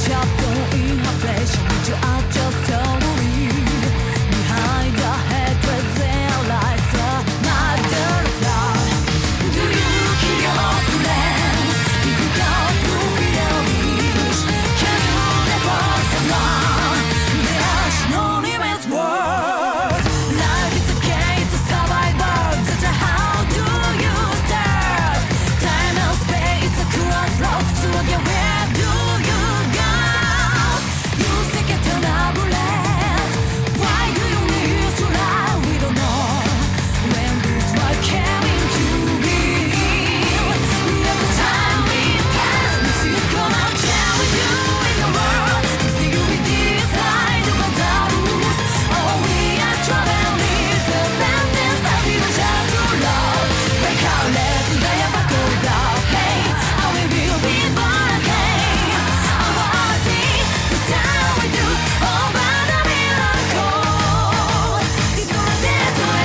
chapter in her flesh, which you are just totally behind the headless lights. Mother's love. Do you kill your friends if you don't feel it? Can you never survive? There's no limits words. Life is a game to survivor. Just how do you start? Time and space, a crossroad. So again, where do you go? You seek eternal bliss. Why do you need to lie? We don't know when this world came into being. We have the time we can. This is gonna change with you in the world. We see you with decide about the rules. Oh, we are traveling the best inside we will share to love. Break our legs and they ever go down. Hey, I will be born again. I wanna see the sound we do over the miracle. It's gonna dare to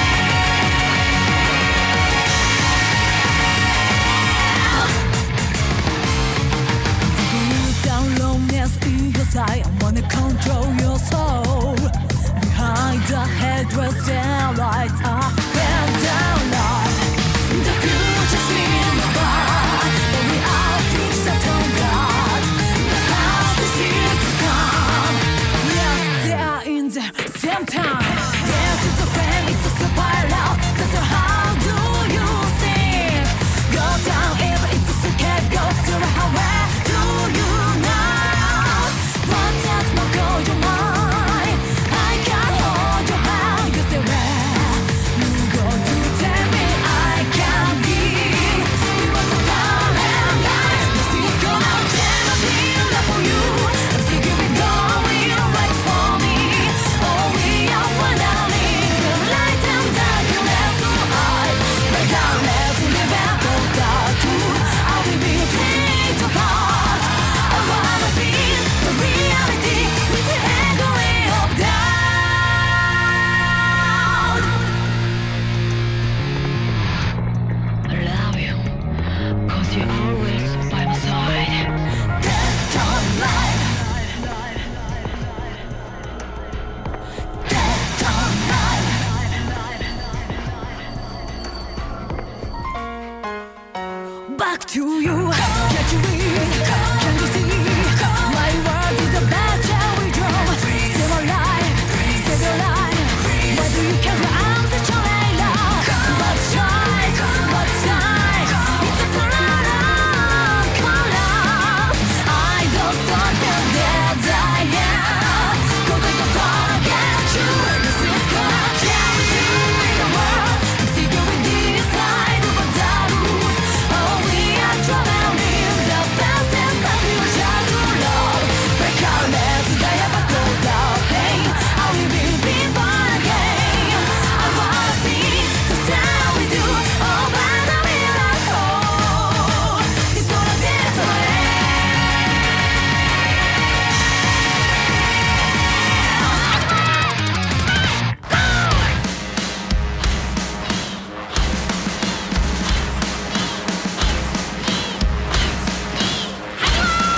the blues and loneliness in your sight. I wanna control your soul. Behind the headrest and lights are bent down light. The future's in the bar, but we are fixed on that. The past is here to come. Yes, they are in the same time. Yes, it's a friend, it's a spiral. That's how do you think? Go down if it's a scapegoat. So how where do you know? What that's not go your mind? I can't hold your hand. You say where you go to tell me I can be. We want to down and lie. This is gonna never be love for you. I'm sick of it going right for me. Oh, we are one and the light and dark you left to hide. Right down, let's live and go down too. I will be played apart. I wanna be the reality with the echoing of doubt. I love you, 'cause you're always by my side. Dead on life. Dead on life. Back to you. Can't you read? Can't you see?